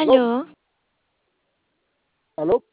¿Aló? Aló, ¿Aló?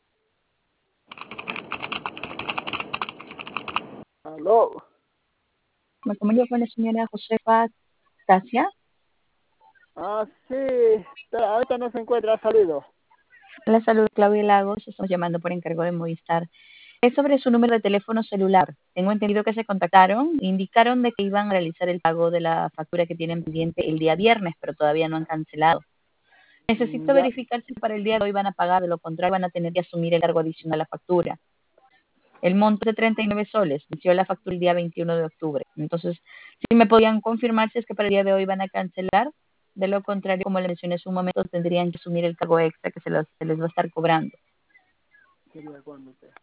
¿Aló? me comunico con la señora Josefa Tasia. Sí, pero ahorita no se encuentra, ha salido. La salud, Claudia Lagos, estamos llamando por encargo de Movistar. Es sobre su número de teléfono celular. Tengo entendido que se contactaron, indicaron de que iban a realizar el pago de la factura que tienen pendiente el día viernes, pero todavía no han cancelado. Necesito Ya, verificar si para el día de hoy van a pagar, de lo contrario van a tener que asumir el cargo adicional a la factura. El monto de 39 soles, venció la factura el día 21 de octubre. Entonces, si me podían confirmar si es que para el día de hoy van a cancelar, de lo contrario, como le mencioné hace un momento, tendrían que asumir el cargo extra que se les va a estar cobrando. sería cuando te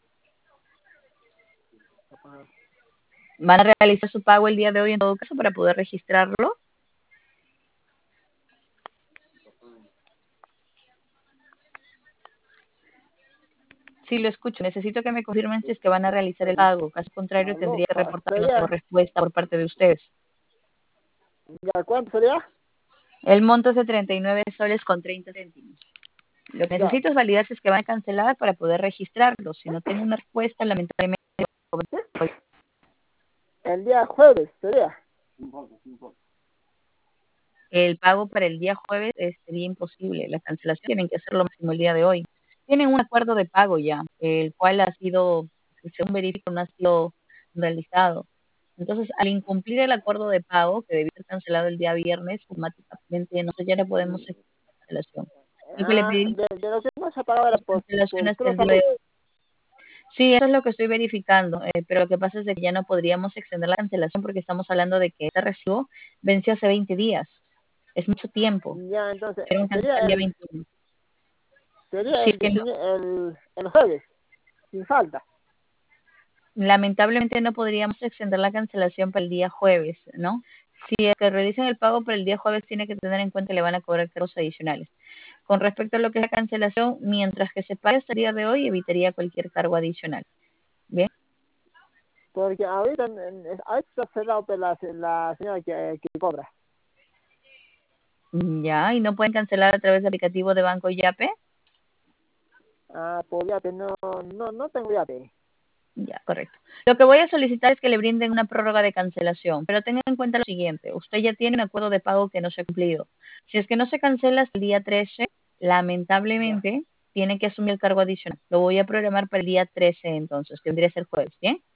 apagar. ¿Van a realizar su pago el día de hoy en todo caso para poder registrarlo? Sí, lo escucho. Necesito que me confirmen si es que van a realizar el pago. Caso contrario, ¿Aló? tendría que reportar que no tengo ¿Sería? respuesta por parte de ustedes. ¿Ya cuánto sería? El monto es de 39 soles con 30 céntimos. Lo que Ya, necesito es validar si es que van a cancelar para poder registrarlo. Si no tengo una respuesta, lamentablemente ¿sí? El día jueves sería. el pago para el día jueves sería imposible. La cancelación tienen que hacerlo máximo el día de hoy. Tienen un acuerdo de pago ya, el cual ha sido, según verifico, no ha sido realizado. Entonces, al incumplir el acuerdo de pago, que debió ser cancelado el día viernes, automáticamente nosotros ya no podemos Mm, hacer la cancelación. Lo que le pedí de lo que no se pagaba era es cancelación por hasta pura el día de salud. hoy. Sí, eso es lo que estoy verificando, pero lo que pasa es de que ya no podríamos extender la cancelación porque estamos hablando de que este recibo venció hace 20 días. Es mucho tiempo. Ya, entonces, Era un cancelar el día 21. sería Si es el, que no, 19 el jueves, sin falta. lamentablemente no podríamos extender la cancelación para el día jueves, ¿no? Si es que realicen el pago para el día jueves, tiene que tener en cuenta que le van a cobrar cargos adicionales. Con respecto a lo que es la cancelación, mientras que se pague hasta el día de hoy, evitaría cualquier cargo adicional. Bien, Porque ahorita, ahorita está cerrado pues, la señora que cobra. ya, y no pueden cancelar a través del aplicativo de Banco Yape. Pues ya, no tengo ya. Ya, correcto. Lo que voy a solicitar es que le brinden una prórroga de cancelación, pero tengan en cuenta lo siguiente, usted ya tiene un acuerdo de pago que no se ha cumplido. Si es que no se cancela hasta el día 13, Ya, lamentablemente tiene que asumir el cargo adicional. Lo voy a programar para el día 13 entonces, que vendría a ser jueves, ¿bien?